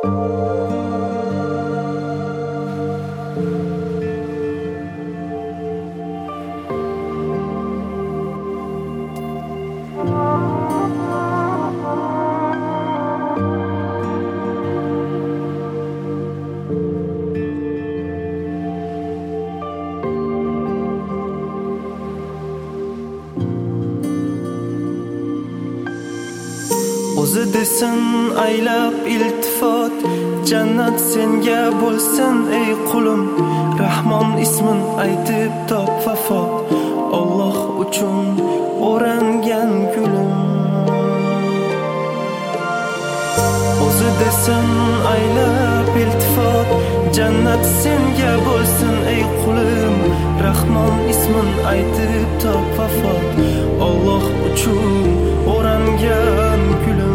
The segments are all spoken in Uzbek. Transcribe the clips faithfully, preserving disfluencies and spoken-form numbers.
O'zi desin aylab iltifot, jannat senga bo'lsin ey qulim. Rahmon ismin aytib top vafot, Alloh uchun o'rangan gulim. O'zi desin aylab iltifot, jannat senga bo'lsin ey qulim. Rahmon ismin aytib top vafot, Alloh uchun o'rangan gulim.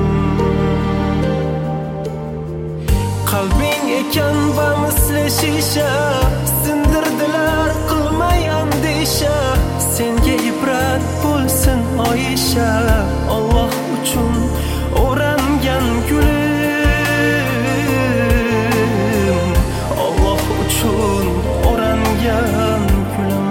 Qalbing ekan va misli shisha, sindirdilar qilmay andisha. Senga ibrat bo'lsin Oyisha, Alloh uchun o'rangan gulim. Alloh uchun o'rangan gulim.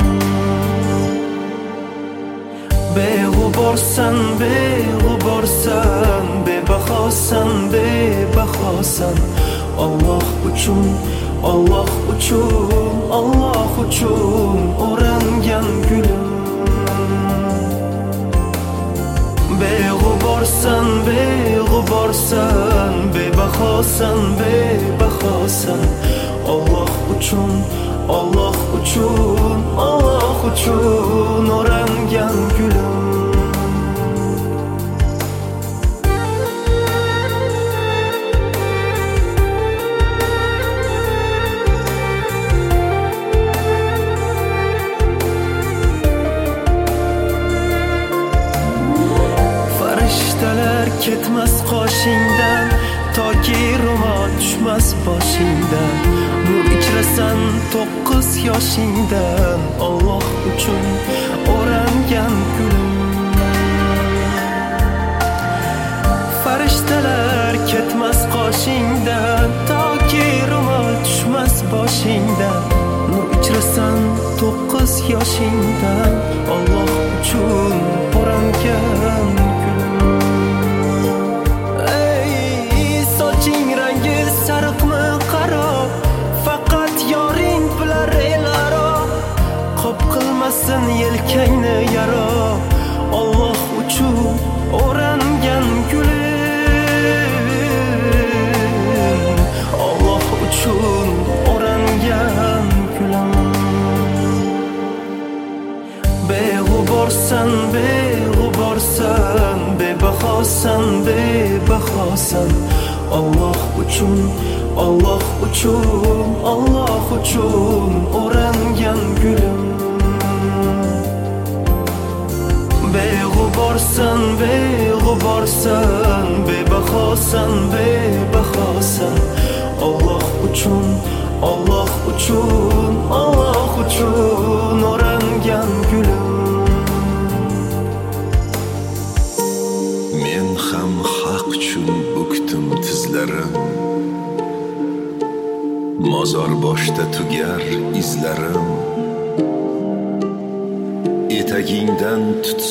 Beg'uborsan, beg'uborsan, bebahosan, bebahosan. Alloh uchun, Alloh uchun, Alloh uchun o'rangan gulim. Beg'uborsan, beg'uborsan, bebahosan, bebahosan. Alloh uchun, Alloh uchun, Alloh uchun o'rangan gulim. Ketmas qoshingdan, toki ro'mol tushmas boshingdan. Nur ichrasan to'qqiz yoshingdan, Alloh uchun o'rangan gulim. Farishtalar ketmas qoshingdan, toki ro'mol tushmas boshingdan. Nur ichrasan to'qqiz yoshingdan, Alloh uchun o'rangan gulim. Sariqmi qaro, faqat yoring bilar el aro. Qop qilmasin yelkangni yaro, Alloh uchun o'rangan gulim. Alloh uchun o'rangan gulim. Beg'uborsan, beg'uborsan, bebahosan, bebahosan. Alloh uchun, Alloh uchun, Alloh uchun o'rangan gulim. Beg'uborsan, beg'uborsan, bebahosan, bebahosan. Alloh uchun, Alloh uchun, Alloh uchun o'rangan gulim. Men ham haq uchun bukdim tizlarim, mozor boshda tugar izlarim. Etagingdan tutsa